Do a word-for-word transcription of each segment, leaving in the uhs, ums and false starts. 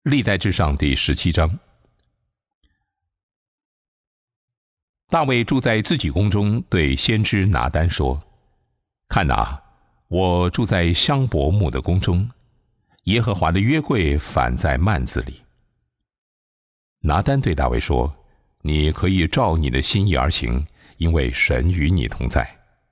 历代志上第十七章。大卫住在自己宫中，对先知拿单说：看哪，我住在香柏木的宫中，耶和华的约柜反在幔子里。拿单对大卫说：你可以照你的心意而行，因为神与你同在。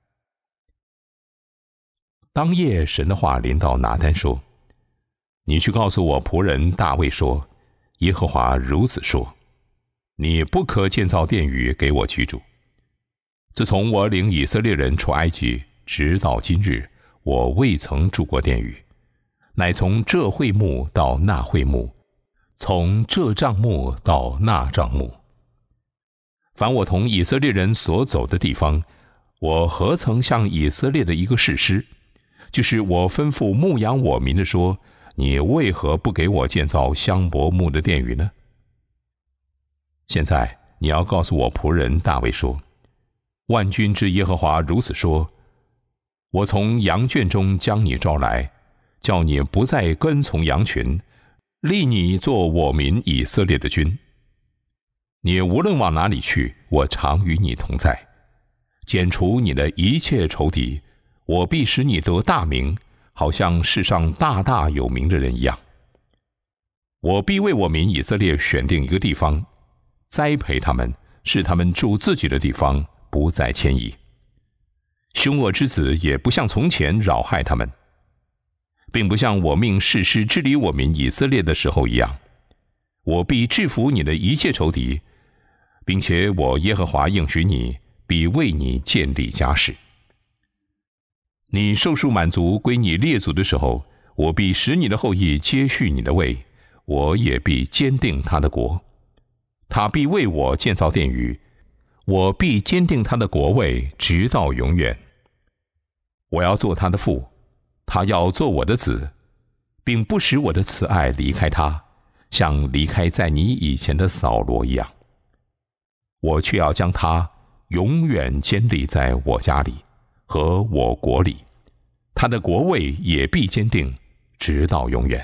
当夜，神的话临到拿单说：你去告诉我仆人大卫说，耶和华如此说，你不可建造殿宇给我居住。自从我领以色列人出埃及，直到今日，我未曾住过殿宇，乃从这会幕到那会幕，从这帐幕到那帐幕。凡我同以色列人所走的地方，我何曾向以色列的一个士师，就是我吩咐牧养我民的说，你为何不给我建造香柏木的殿宇呢？现在你要告诉我仆人大卫说，万军之耶和华如此说，我从羊圈中将你招来，叫你不再跟从羊群，立你做我民以色列的君。你无论往哪里去，我常与你同在，剪除你的一切仇敌，我必使你得大名，好像世上大大有名的人一样。我必为我民以色列选定一个地方，栽培他们，使他们住自己的地方，不再迁移。凶恶之子也不像从前扰害他们，并不像我命士师治理我民以色列的时候一样。我必制服你的一切仇敌，并且我耶和华应许你，必为你建立家室。你寿数满足归你列祖的时候，我必使你的后裔接续你的位，我也必坚定他的国。他必为我建造殿宇，我必坚定他的国位，直到永远。我要做他的父，他要做我的子，并不使我的慈爱离开他，像离开在你以前的扫罗一样。我却要将他永远坚立在我家里和我国里，他的国位也必坚定，直到永远。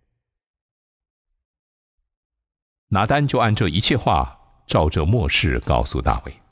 拿单就按这一切话，照着默示告诉大卫。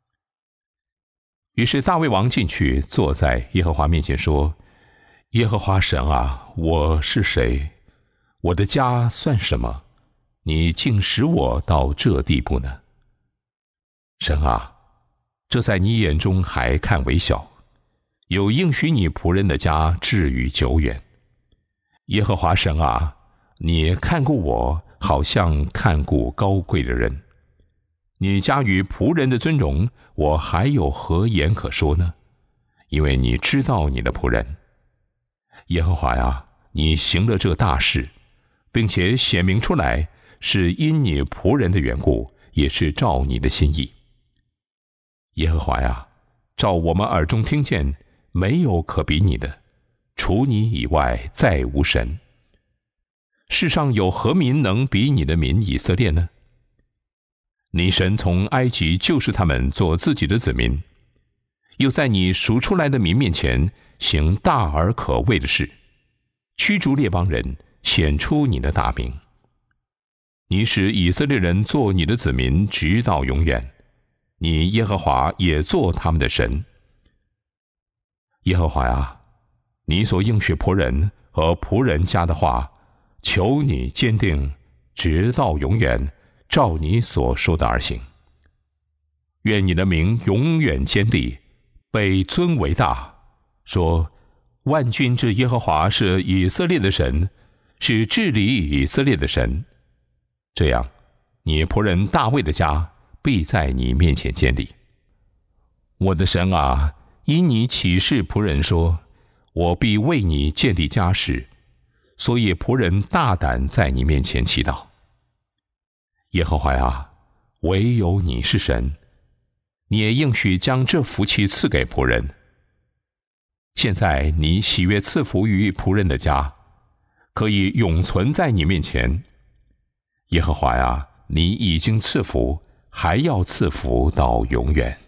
于是大卫王进去，坐在耶和华面前说：耶和华神啊，我是谁？我的家算什么？你竟使我到这地步呢？神啊，这在你眼中还看为小，有应许你仆人的家至于久远。耶和华神啊，你看顾我，好像看顾高贵的人。你加于仆人的尊荣，我还有何言可说呢？因为你知道你的仆人。耶和华呀，你行了这大事，并且显明出来，是因你仆人的缘故，也是照你的心意。耶和华呀，照我们耳中听见，没有可比你的，除你以外再无神。世上有何民能比你的民以色列呢？你神从埃及救赎他们做自己的子民，又在你赎出来的民面前行大而可畏的事，驱逐列邦人，显出你的大名。你使以色列人做你的子民，直到永远。你耶和华也做他们的神。耶和华呀，你所应许仆人和仆人家的话，求你坚定，直到永远，照你所说的而行。愿你的名永远坚立，被尊为大，说万军之耶和华是以色列的神，是治理以色列的神。这样，你仆人大卫的家必在你面前建立。我的神啊，因你启示仆人说，我必为你建立家室，所以仆人大胆在你面前祈祷。耶和华啊，唯有你是神，你也应许将这福气赐给仆人。现在你喜悦赐福于仆人的家，可以永存在你面前。耶和华啊，你已经赐福，还要赐福到永远。